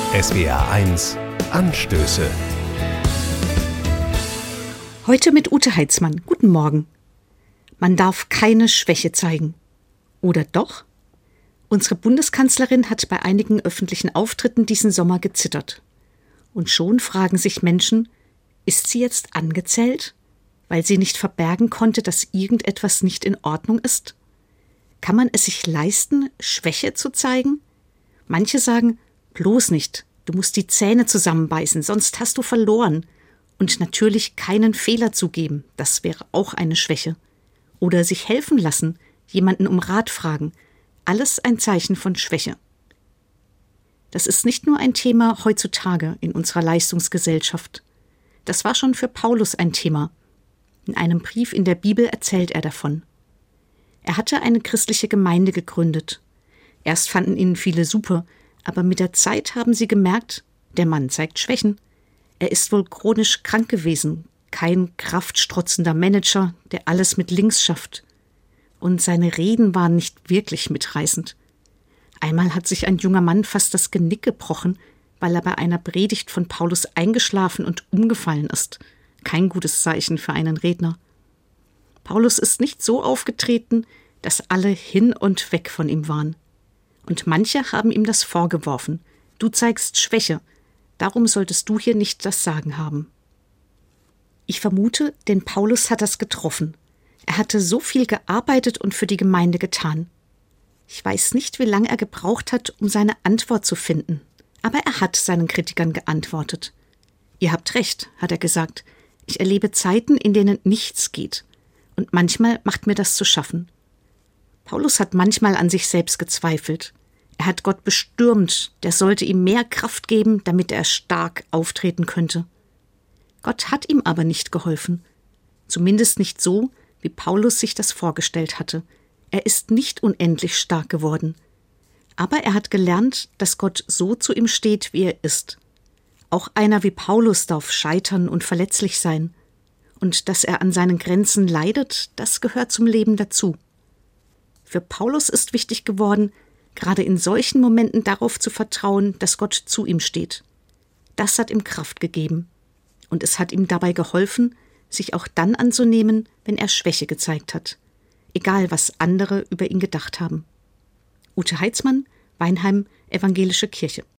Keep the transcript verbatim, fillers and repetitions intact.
S W R eins Anstöße. Heute mit Ute Heitzmann. Guten Morgen. Man darf keine Schwäche zeigen. Oder doch? Unsere Bundeskanzlerin hat bei einigen öffentlichen Auftritten diesen Sommer gezittert. Und schon fragen sich Menschen, ist sie jetzt angezählt, weil sie nicht verbergen konnte, dass irgendetwas nicht in Ordnung ist? Kann man es sich leisten, Schwäche zu zeigen? Manche sagen, bloß nicht, du musst die Zähne zusammenbeißen, sonst hast du verloren. Und natürlich keinen Fehler zugeben, das wäre auch eine Schwäche. Oder sich helfen lassen, jemanden um Rat fragen, alles ein Zeichen von Schwäche. Das ist nicht nur ein Thema heutzutage in unserer Leistungsgesellschaft. Das war schon für Paulus ein Thema. In einem Brief in der Bibel erzählt er davon. Er hatte eine christliche Gemeinde gegründet. Erst fanden ihn viele super, aber mit der Zeit haben sie gemerkt, der Mann zeigt Schwächen. Er ist wohl chronisch krank gewesen, kein kraftstrotzender Manager, der alles mit links schafft. Und seine Reden waren nicht wirklich mitreißend. Einmal hat sich ein junger Mann fast das Genick gebrochen, weil er bei einer Predigt von Paulus eingeschlafen und umgefallen ist. Kein gutes Zeichen für einen Redner. Paulus ist nicht so aufgetreten, dass alle hin und weg von ihm waren. Und manche haben ihm das vorgeworfen. Du zeigst Schwäche, darum solltest du hier nicht das Sagen haben. Ich vermute, den Paulus hat das getroffen. Er hatte so viel gearbeitet und für die Gemeinde getan. Ich weiß nicht, wie lange er gebraucht hat, um seine Antwort zu finden. Aber er hat seinen Kritikern geantwortet. Ihr habt recht, hat er gesagt. Ich erlebe Zeiten, in denen nichts geht. Und manchmal macht mir das zu schaffen. Paulus hat manchmal an sich selbst gezweifelt. Er hat Gott bestürmt, der sollte ihm mehr Kraft geben, damit er stark auftreten könnte. Gott hat ihm aber nicht geholfen. Zumindest nicht so, wie Paulus sich das vorgestellt hatte. Er ist nicht unendlich stark geworden. Aber er hat gelernt, dass Gott so zu ihm steht, wie er ist. Auch einer wie Paulus darf scheitern und verletzlich sein. Und dass er an seinen Grenzen leidet, das gehört zum Leben dazu. Für Paulus ist wichtig geworden, gerade in solchen Momenten darauf zu vertrauen, dass Gott zu ihm steht. Das hat ihm Kraft gegeben. Und es hat ihm dabei geholfen, sich auch dann anzunehmen, wenn er Schwäche gezeigt hat. Egal, was andere über ihn gedacht haben. Ute Heitzmann, Weinheim, Evangelische Kirche.